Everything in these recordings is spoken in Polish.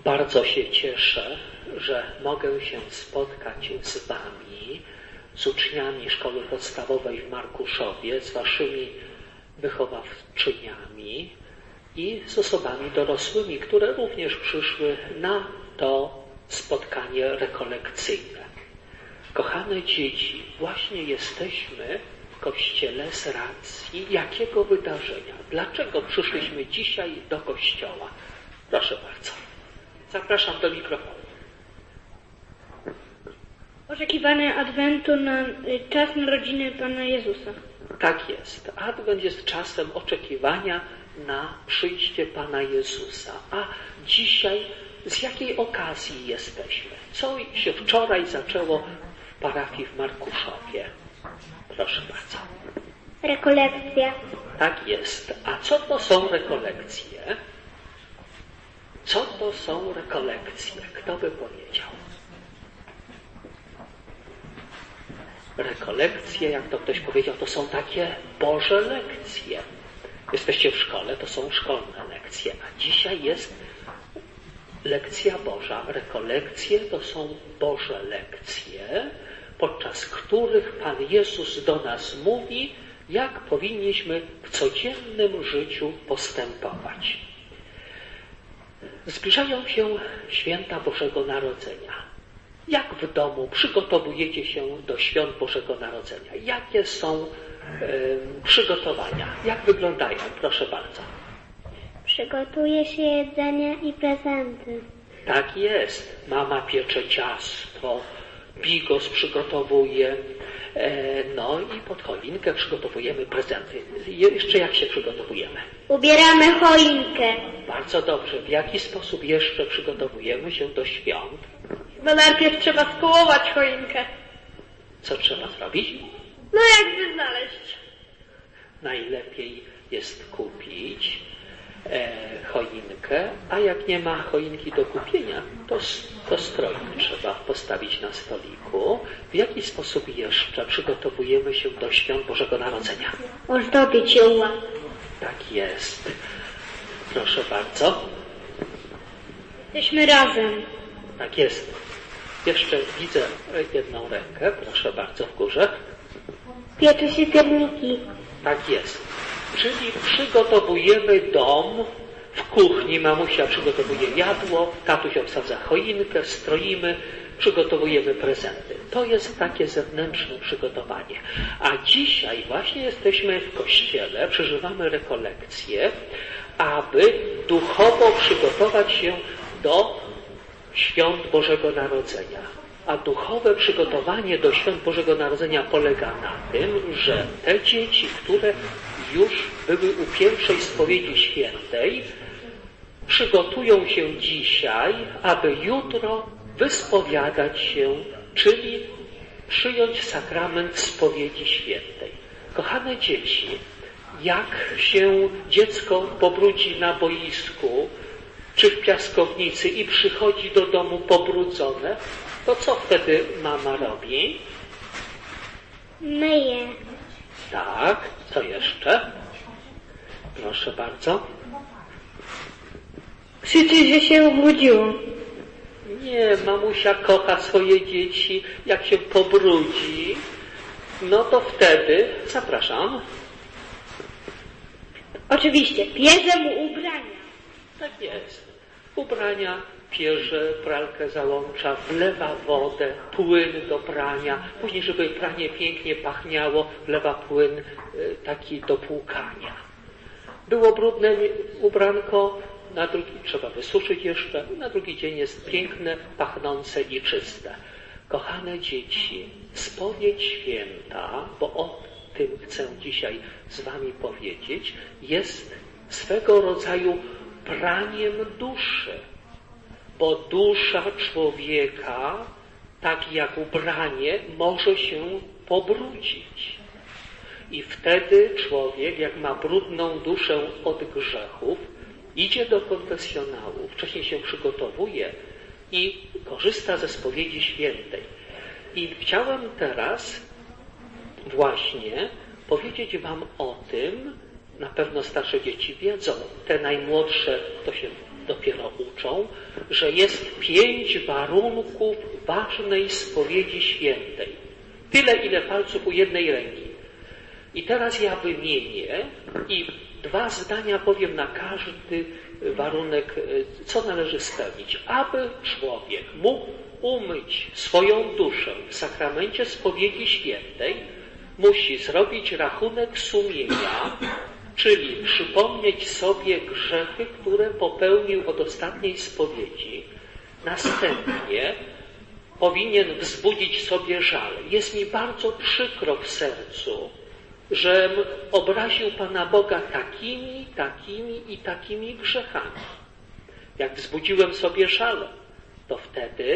Bardzo się cieszę, że mogę się spotkać z Wami, z uczniami szkoły podstawowej w Markuszowie, z Waszymi wychowawczyniami i z osobami dorosłymi, które również przyszły na to spotkanie rekolekcyjne. Kochane dzieci, właśnie jesteśmy w Kościele z racji jakiego wydarzenia? Dlaczego przyszliśmy dzisiaj do Kościoła? Proszę bardzo. Zapraszam do mikrofonu. Oczekiwanie Adwentu na czas narodziny Pana Jezusa. Tak jest. Adwent jest czasem oczekiwania na przyjście Pana Jezusa. A dzisiaj z jakiej okazji jesteśmy? Co się wczoraj zaczęło w parafii w Markuszowie? Proszę bardzo. Rekolekcja. Tak jest. A co to są rekolekcje? Co to są rekolekcje? Kto by powiedział? Rekolekcje, jak to ktoś powiedział, to są takie Boże lekcje. Jesteście w szkole, to są szkolne lekcje, a dzisiaj jest lekcja Boża. Rekolekcje to są Boże lekcje, podczas których Pan Jezus do nas mówi, jak powinniśmy w codziennym życiu postępować. Zbliżają się święta Bożego Narodzenia. Jak w domu przygotowujecie się do świąt Bożego Narodzenia? Jakie są przygotowania? Jak wyglądają? Proszę bardzo. Przygotuje się jedzenie i prezenty. Tak jest. Mama piecze ciasto, bigos przygotowuje, no i pod choinkę przygotowujemy prezenty. Jeszcze jak się przygotowujemy? Ubieramy choinkę. Bardzo dobrze. W jaki sposób jeszcze przygotowujemy się do świąt? No najpierw trzeba skołować choinkę. Co trzeba zrobić? No jakby znaleźć. Najlepiej jest kupić choinkę, a jak nie ma choinki do kupienia, to stroik trzeba postawić na stoliku. W jaki sposób jeszcze przygotowujemy się do świąt Bożego Narodzenia? Ozdobić ją ładnie. Tak jest. Proszę bardzo. Jesteśmy razem. Tak jest. Jeszcze widzę jedną rękę. Proszę bardzo, w górze. Pieczy się pierniki. Tak jest. Czyli przygotowujemy dom, w kuchni mamusia przygotowuje jadło, tatuś obsadza choinkę, stroimy, przygotowujemy prezenty. To jest takie zewnętrzne przygotowanie. A dzisiaj właśnie jesteśmy w kościele, przeżywamy rekolekcję, aby duchowo przygotować się do świąt Bożego Narodzenia. A duchowe przygotowanie do świąt Bożego Narodzenia polega na tym, że te dzieci, które już były u pierwszej spowiedzi świętej, przygotują się dzisiaj, aby jutro wyspowiadać się, czyli przyjąć sakrament spowiedzi świętej. Kochane dzieci, jak się dziecko pobrudzi na boisku, czy w piaskownicy i przychodzi do domu pobrudzone, to co wtedy mama robi? Myje. Tak, co jeszcze? Proszę bardzo. Krzyczy, że się ubrudziło. Nie, mamusia kocha swoje dzieci. Jak się pobrudzi, no to wtedy, zapraszam. Oczywiście, pierze mu ubrania. Tak jest. Ubrania pierze, pralkę załącza, wlewa wodę, płyn do prania. Później, żeby pranie pięknie pachniało, wlewa płyn taki do płukania. Było brudne ubranko, na drugi trzeba wysuszyć jeszcze, na drugi dzień jest piękne, pachnące i czyste. Kochane dzieci, spowiedź święta, bo o tym chcę dzisiaj z Wami powiedzieć, jest swego rodzaju praniem duszy. Bo dusza człowieka, tak jak ubranie, może się pobrudzić. I wtedy człowiek, jak ma brudną duszę od grzechów, idzie do konfesjonału, wcześniej się przygotowuje i korzysta ze spowiedzi świętej. I chciałem teraz właśnie powiedzieć Wam o tym, na pewno starsze dzieci wiedzą, te najmłodsze to się dopiero uczą, że jest 5 warunków ważnej spowiedzi świętej. Tyle, ile palców u jednej ręki. I teraz ja wymienię i 2 zdania powiem na każdy warunek, co należy spełnić. Aby człowiek mógł umyć swoją duszę w sakramencie spowiedzi świętej, musi zrobić rachunek sumienia, czyli przypomnieć sobie grzechy, które popełnił od ostatniej spowiedzi. Następnie powinien wzbudzić sobie żal. Jest mi bardzo przykro w sercu, żem obraził Pana Boga takimi i takimi grzechami. Jak wzbudziłem sobie żal, to wtedy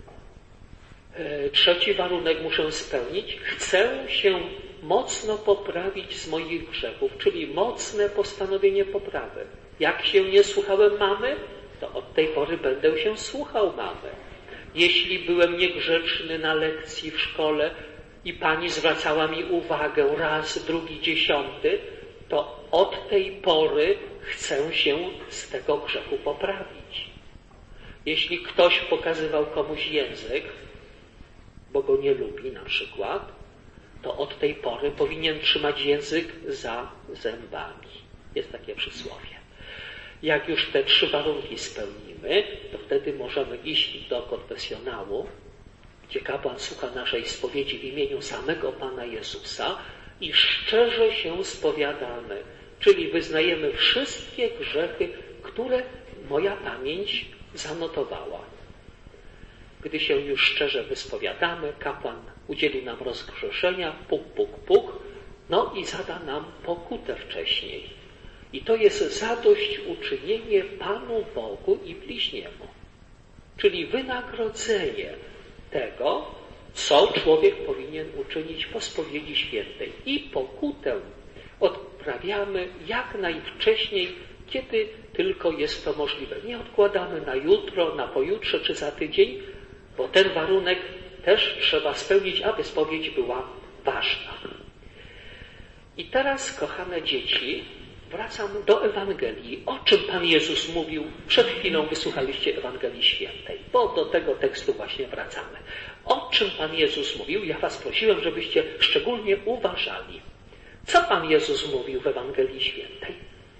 3. warunek muszę spełnić. Chcę się mocno poprawić z moich grzechów, czyli mocne postanowienie poprawy. Jak się nie słuchałem mamy, to od tej pory będę się słuchał mamy. Jeśli byłem niegrzeczny na lekcji w szkole i pani zwracała mi uwagę raz, drugi, 10, to od tej pory chcę się z tego grzechu poprawić. Jeśli ktoś pokazywał komuś język, bo go nie lubi na przykład, to od tej pory powinien trzymać język za zębami. Jest takie przysłowie. Jak już te 3 warunki spełnimy, to wtedy możemy iść do konfesjonału, gdzie kapłan słucha naszej spowiedzi w imieniu samego Pana Jezusa i szczerze się spowiadamy, czyli wyznajemy wszystkie grzechy, które moja pamięć zanotowała. Gdy się już szczerze wyspowiadamy, kapłan udzieli nam rozgrzeszenia, puk, puk, puk, no i zada nam pokutę wcześniej. I to jest zadośćuczynienie Panu Bogu i bliźniemu. Czyli wynagrodzenie tego, co człowiek powinien uczynić po spowiedzi świętej. I pokutę odprawiamy jak najwcześniej, kiedy tylko jest to możliwe. Nie odkładamy na jutro, na pojutrze czy za tydzień, bo ten warunek też trzeba spełnić, aby spowiedź była ważna. I teraz, kochane dzieci, wracam do Ewangelii. O czym Pan Jezus mówił? Przed chwilą wysłuchaliście Ewangelii Świętej, bo do tego tekstu właśnie wracamy. O czym Pan Jezus mówił? Ja was prosiłem, żebyście szczególnie uważali. Co Pan Jezus mówił w Ewangelii Świętej?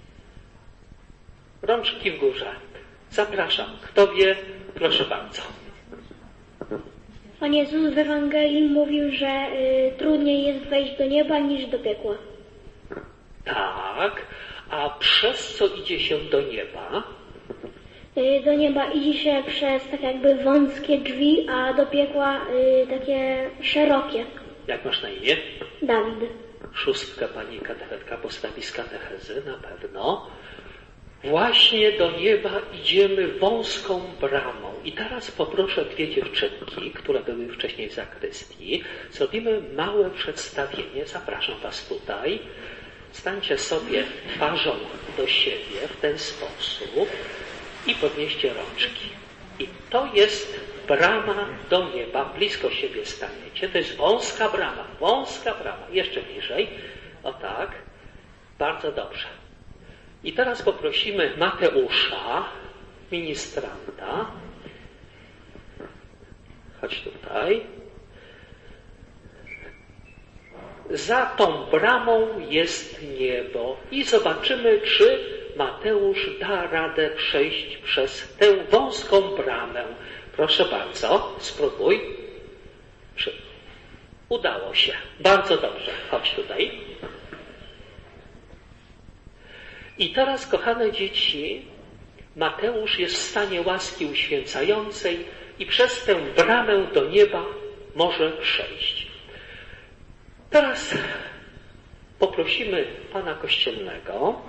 Rączki w górze. Zapraszam. Kto wie? Proszę bardzo. Pan Jezus w Ewangelii mówił, że trudniej jest wejść do nieba niż do piekła. Tak, a przez co idzie się do nieba? Do nieba idzie się przez tak jakby wąskie drzwi, a do piekła takie szerokie. Jak masz na imię? Dawid. 6 pani katechetka postawi z katechezy, na pewno. Właśnie do nieba idziemy wąską bramą. I teraz poproszę 2 dziewczynki, które były wcześniej w zakrystii. Zrobimy małe przedstawienie. Zapraszam was tutaj. Stańcie sobie twarzą do siebie w ten sposób i podnieście rączki. I to jest brama do nieba. Blisko siebie staniecie. To jest wąska brama. Wąska brama. Jeszcze bliżej. O tak. Bardzo dobrze. I teraz poprosimy Mateusza, ministranta. Chodź tutaj. Za tą bramą jest niebo i zobaczymy, czy Mateusz da radę przejść przez tę wąską bramę. Proszę bardzo, spróbuj. Udało się. Bardzo dobrze. Chodź tutaj. I teraz, kochane dzieci, Mateusz jest w stanie łaski uświęcającej i przez tę bramę do nieba może przejść. Teraz poprosimy pana kościelnego.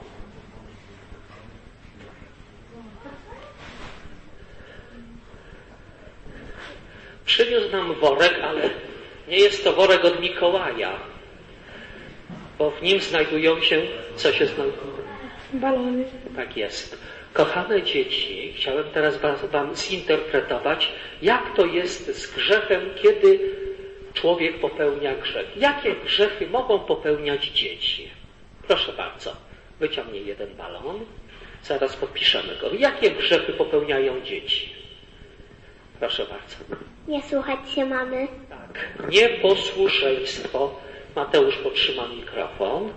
Przyniósł nam worek, ale nie jest to worek od Mikołaja, bo w nim znajdują się, co się znajduje? Balony. Tak jest. Kochane dzieci, chciałem teraz wam zinterpretować, jak to jest z grzechem, kiedy człowiek popełnia grzech. Jakie grzechy mogą popełniać dzieci? Proszę bardzo, wyciągnij jeden balon. Zaraz podpiszemy go. Jakie grzechy popełniają dzieci? Proszę bardzo. Nie słuchać się mamy. Tak. Nieposłuszeństwo. Mateusz potrzyma mikrofon.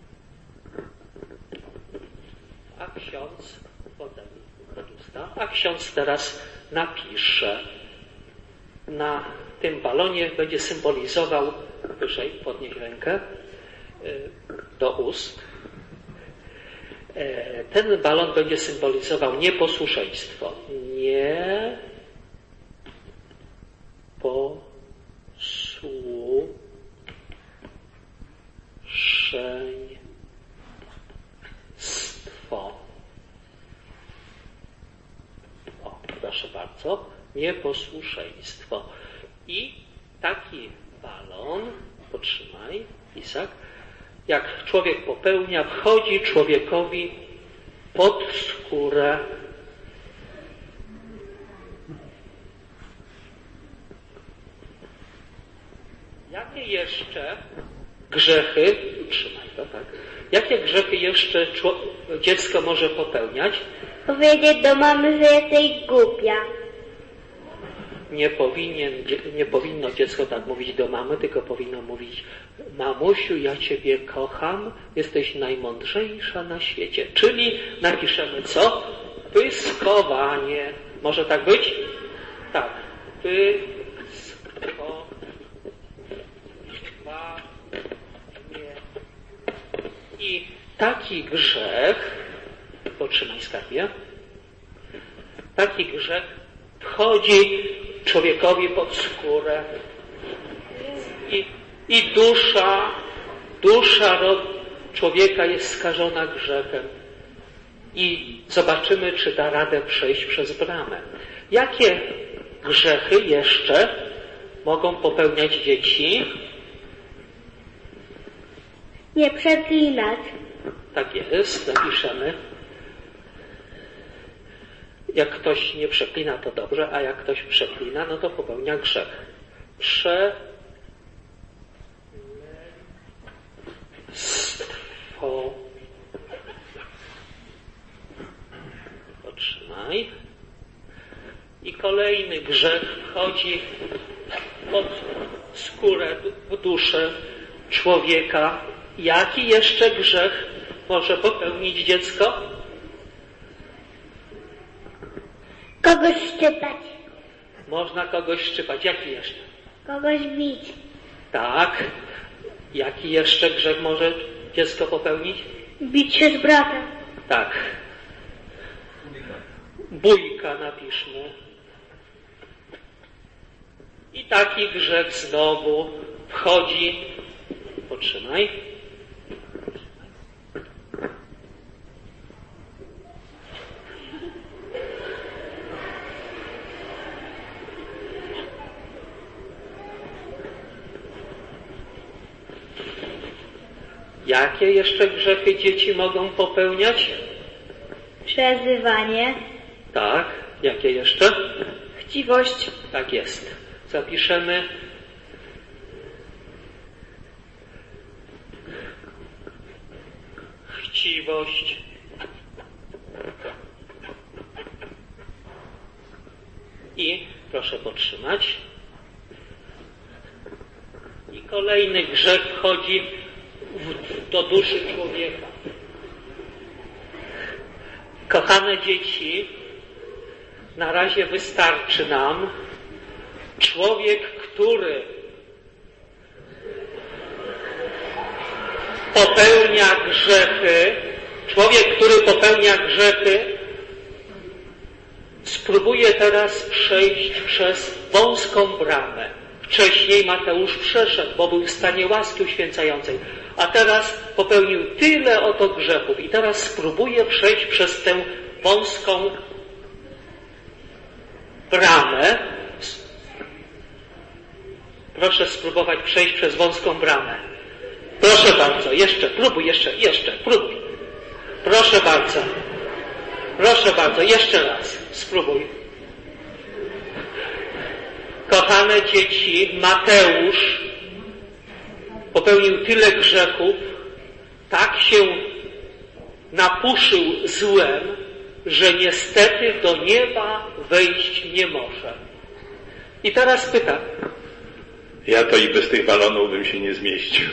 A ksiądz teraz napisze. Na tym balonie będzie symbolizował, wyżej, podnieś rękę, do ust. Ten balon będzie symbolizował nieposłuszeństwo. Nieposłuszeństwo. O, proszę bardzo. Nieposłuszeństwo. I taki balon, potrzymaj, Isak, jak człowiek popełnia, wchodzi człowiekowi pod skórę. Jakie jeszcze grzechy, trzymaj to, tak, jakie grzechy jeszcze dziecko może popełniać? Powiedzieć do mamy, że jesteś głupia. Nie powinno dziecko tak mówić do mamy, tylko powinno mówić: mamusiu, ja ciebie kocham, jesteś najmądrzejsza na świecie. Czyli napiszemy co? Pyskowanie. Może tak być? Tak. Pyskowanie. I taki grzech, potrzymaj skarbie, taki grzech wchodzi człowiekowi pod skórę i dusza człowieka jest skażona grzechem. I zobaczymy, czy da radę przejść przez bramę. Jakie grzechy jeszcze mogą popełniać dzieci? Nie przeklinać. Tak jest, napiszemy. Jak ktoś nie przeklina, to dobrze, a jak ktoś przeklina, no to popełnia grzech. Przekleństwo. Potrzymaj. I kolejny grzech wchodzi pod skórę, w duszę człowieka. Jaki jeszcze grzech może popełnić dziecko? Kogoś szczypać. Można kogoś szczypać. Jaki jeszcze? Kogoś bić. Tak. Jaki jeszcze grzech może dziecko popełnić? Bić się z bratem. Tak. Bójka napiszmy. I taki grzech znowu wchodzi. Potrzymaj. Jakie jeszcze grzechy dzieci mogą popełniać? Przezywanie. Tak. Jakie jeszcze? Chciwość. Tak jest. Zapiszemy. Chciwość. I proszę podtrzymać. I kolejny grzech wchodzi do duszy człowieka. Kochane dzieci, na razie wystarczy nam człowiek, który popełnia grzechy, spróbuje teraz przejść przez wąską bramę. Wcześniej Mateusz przeszedł, bo był w stanie łaski uświęcającej, a teraz popełnił tyle oto grzechów i teraz spróbuje przejść przez tę wąską bramę. Proszę spróbować przejść przez wąską bramę. Proszę bardzo, jeszcze, próbuj, próbuj. Proszę bardzo, jeszcze raz, spróbuj. Kochane dzieci, Mateusz popełnił tyle grzechów, tak się napuszył złem, że niestety do nieba wejść nie może. I teraz pytam. Ja to i bez tych balonów bym się nie zmieścił.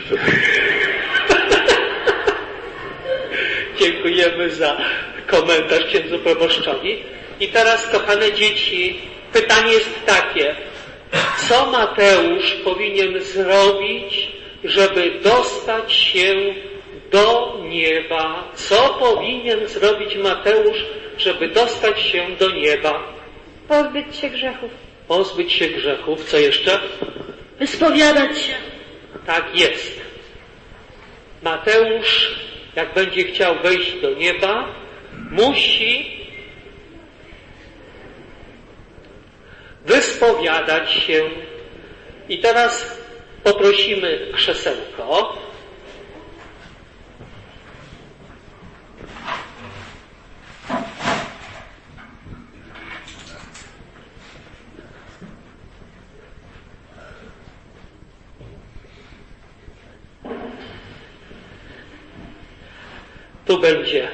Dziękujemy za komentarz księdzu proboszczowi. I teraz, kochane dzieci, pytanie jest takie. Co Mateusz powinien zrobić, żeby dostać się do nieba? Co powinien zrobić Mateusz, żeby dostać się do nieba? Pozbyć się grzechów. Pozbyć się grzechów. Co jeszcze? Wyspowiadać się. Tak jest. Mateusz, jak będzie chciał wejść do nieba, musi wyspowiadać się. I teraz poprosimy krzesełko. Tu będzie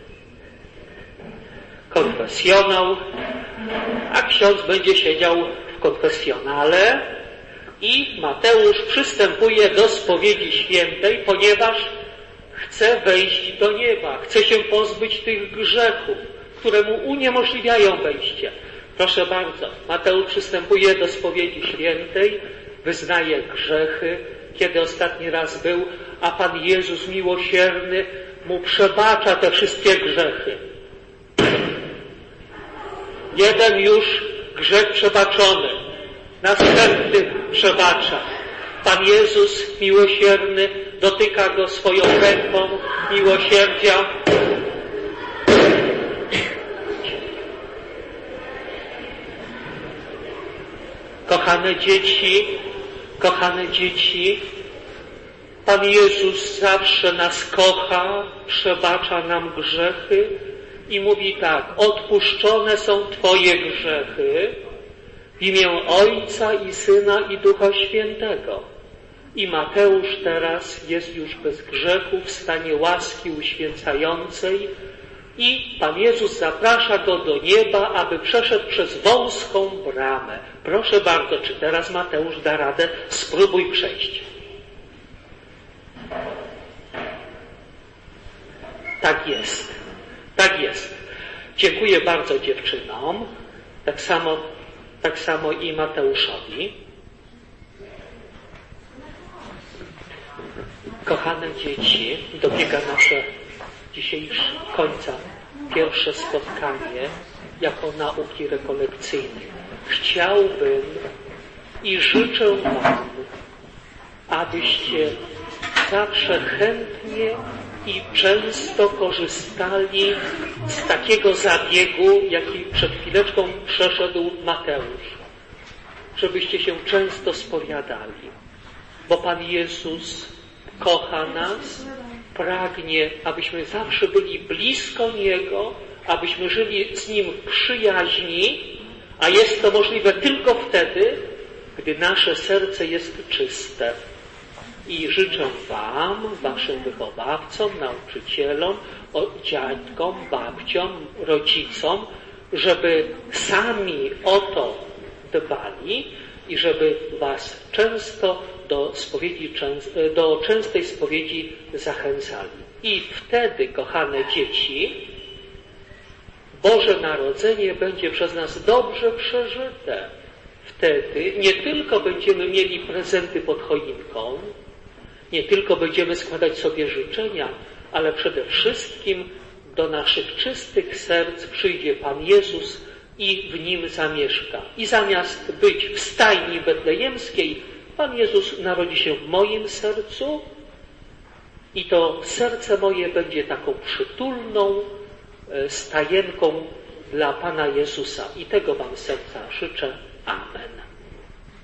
konfesjonał, a ksiądz będzie siedział w konfesjonale i Mateusz przystępuje do spowiedzi świętej, ponieważ chce wejść do nieba, chce się pozbyć tych grzechów, które mu uniemożliwiają wejście. Proszę bardzo, Mateusz przystępuje do spowiedzi świętej, wyznaje grzechy, kiedy ostatni raz był, a Pan Jezus miłosierny mu przebacza te wszystkie grzechy. Jeden już grzech przebaczony, następny przebacza. Pan Jezus miłosierny dotyka go swoją ręką miłosierdzia. Kochane dzieci, Pan Jezus zawsze nas kocha, przebacza nam grzechy i mówi tak: odpuszczone są Twoje grzechy w imię Ojca i Syna i Ducha Świętego. I Mateusz teraz jest już bez grzechu, w stanie łaski uświęcającej i Pan Jezus zaprasza go do nieba, aby przeszedł przez wąską bramę. Proszę bardzo, czy teraz Mateusz da radę? Spróbuj przejść. Tak jest. Dziękuję bardzo dziewczynom, tak samo i Mateuszowi. Kochane dzieci, dobiega nasze dzisiejsze końca pierwsze spotkanie jako nauki rekolekcyjnej. Chciałbym i życzę Wam, abyście zawsze chętnie i często korzystali z takiego zabiegu, jaki przed chwileczką przeszedł Mateusz. Żebyście się często spowiadali, bo Pan Jezus kocha nas, pragnie, abyśmy zawsze byli blisko Niego, abyśmy żyli z Nim w przyjaźni, a jest to możliwe tylko wtedy, gdy nasze serce jest czyste. I życzę Wam, Waszym wychowawcom, nauczycielom, dziadkom, babciom, rodzicom, żeby sami o to dbali i żeby Was często do częstej spowiedzi zachęcali. I wtedy, kochane dzieci, Boże Narodzenie będzie przez nas dobrze przeżyte. Wtedy nie tylko będziemy mieli prezenty pod choinką, nie tylko będziemy składać sobie życzenia, ale przede wszystkim do naszych czystych serc przyjdzie Pan Jezus i w Nim zamieszka. I zamiast być w stajni betlejemskiej, Pan Jezus narodzi się w moim sercu i to serce moje będzie taką przytulną stajenką dla Pana Jezusa. I tego Wam serca życzę. Amen.